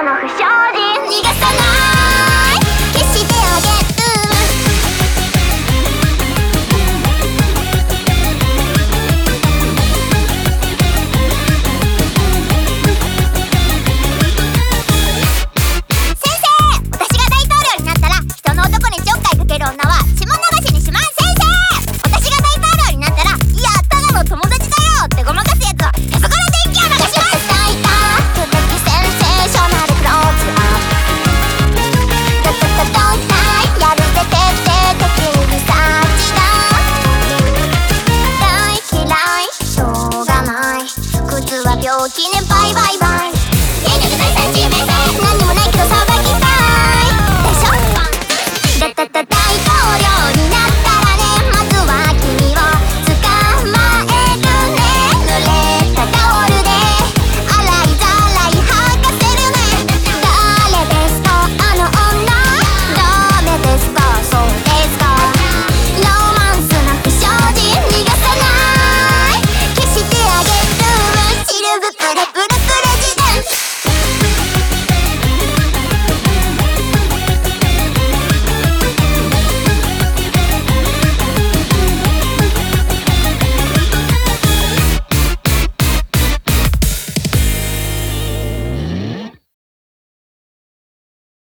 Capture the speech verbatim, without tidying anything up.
の不祥事逃がさない消してあげる先生、私が大統領になったら人の男にちょっかいかける女は血も流しにします。先生、私が大統領になったら、いやただの友達だよってごまかすやつはへそこの電気を流します。大胆不敵センセーショナルクローズアップドドドドンタイやるぜ徹底的リサーチだ。大嫌いしょうがない、靴は病気ねバイバイバイ。権力財産地面